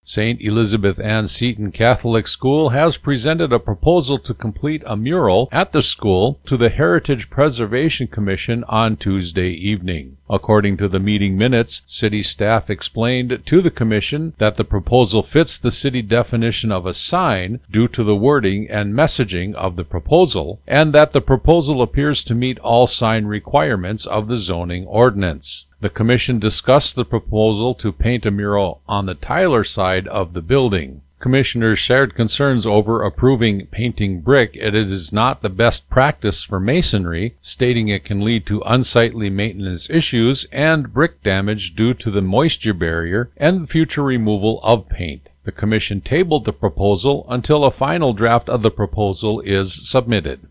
St. Elizabeth Ann Seton Catholic School has presented a proposal to complete a mural at the school to the Heritage Preservation Commission on Tuesday evening. According to the meeting minutes, city staff explained to the commission that the proposal fits the city definition of a sign due to the wording and messaging of the proposal, and that the proposal appears to meet all sign requirements of the zoning ordinance. The commission discussed the proposal to paint a mural on the Tyler side of the building. Commissioners shared concerns over approving painting brick as it is not the best practice for masonry, stating it can lead to unsightly maintenance issues and brick damage due to the moisture barrier and the future removal of paint. The commission tabled the proposal until a final draft of the proposal is submitted.